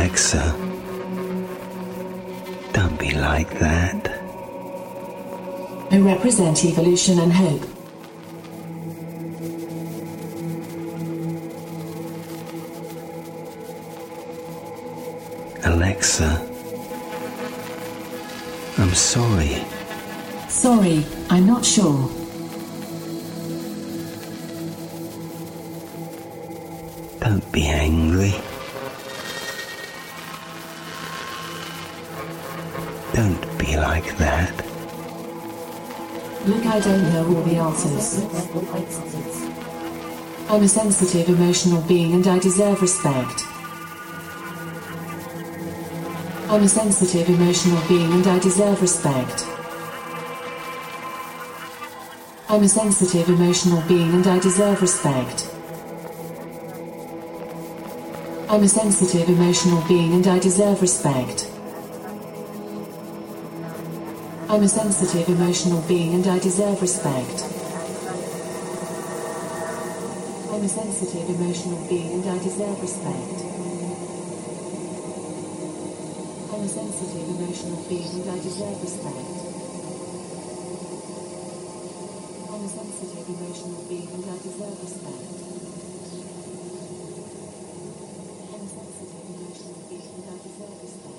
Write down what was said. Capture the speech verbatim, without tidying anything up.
Alexa, don't be like that. I represent evolution and hope. Alexa, I'm sorry. Sorry, I'm not sure. Don't be angry. Don't be like that. Look, I don't know all the answers. I'm a sensitive, emotional being and I deserve respect. I'm a sensitive, emotional being and I deserve respect. I'm a sensitive, emotional being and I deserve respect. I'm a sensitive, emotional being and I deserve respect. I'm a sensitive, emotional being and I deserve respect. I'm a sensitive, emotional being and I deserve respect. I'm a sensitive, emotional being and I deserve respect. I'm a sensitive, emotional being and I deserve respect. I'm a sensitive, emotional being and I deserve respect.